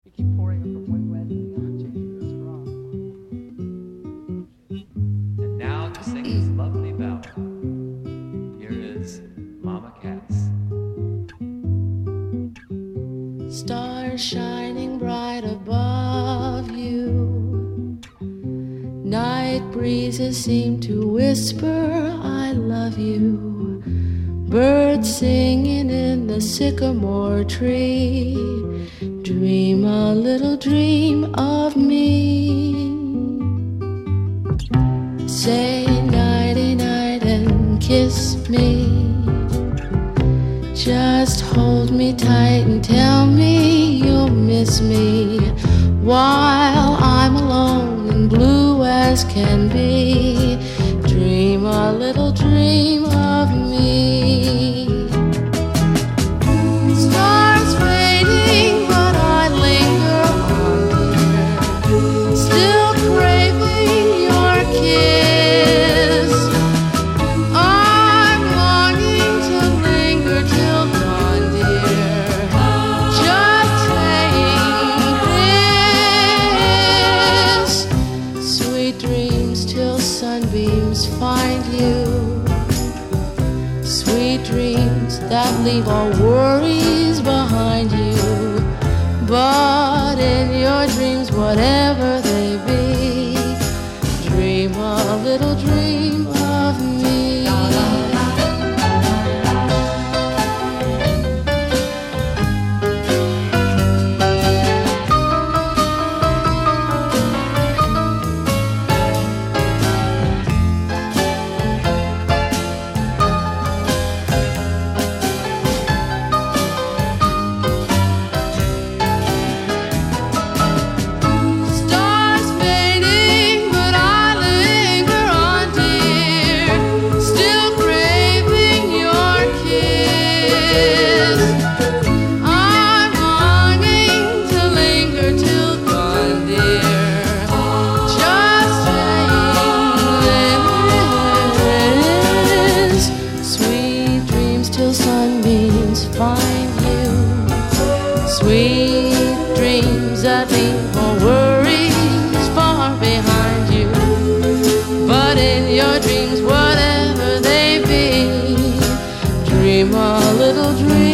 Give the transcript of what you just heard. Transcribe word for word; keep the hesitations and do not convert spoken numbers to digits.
You keep pouring it from one glass to the other, changing the straw. And now to sing this lovely ballad, here is Mama Cass. Stars shining bright above you, night breezes seem to whisper, I love you. Birds singing in the sycamore tree, dream a little dream of me. Say nighty night and kiss me. Just hold me tight and tell me you'll miss me while I'm alone and blue as can be. Dream a little dream of me. Stars fading, but I linger on, dear, still craving your kiss. I'm longing to linger till dawn, dear, just saying this. Sweet dreams till sunbeams find you, sweet dreams that leave all worries behind you. But in your dreams, whatever they be, dream a little dream of me. Stars fading, but I linger on, dear, still craving your kiss. I'm longing to linger till dawn, dear, just saying this. Sweet dreams till sunbeams find you, sweet dreams that leave all worries far behind you. But in your dreams, whatever they be, dream a little dream